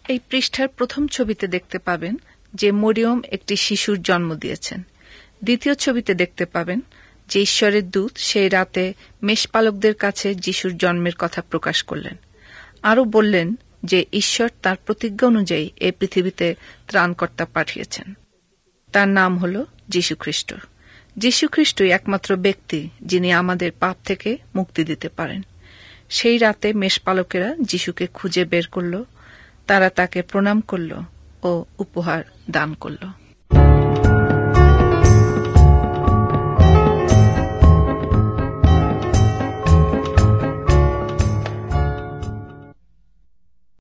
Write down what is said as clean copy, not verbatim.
এই পৃষ্ঠার প্রথম ছবিতে দেখতে পাবেন যে মরিয়ম একটি শিশুর জন্ম দিয়েছেন। দ্বিতীয় ছবিতে দেখতে পাবেন যে ঈশ্বরের দূত সেই রাতে মেষপালকদের কাছে যিশুর জন্মের কথা প্রকাশ করলেন। আরও বললেন যে ঈশ্বর তার প্রতিজ্ঞা অনুযায়ী এই পৃথিবীতে ত্রাণকর্তা পাঠিয়েছেন। তার নাম হল যীশুখ্রিস্ট। যীশুখ্রিস্টই একমাত্র ব্যক্তি যিনি আমাদের পাপ থেকে মুক্তি দিতে পারেন। সেই রাতে মেষপালকেরা যিশুকে খুঁজে বের করল, তারা তাকে প্রণাম করল ও উপহার দান করল।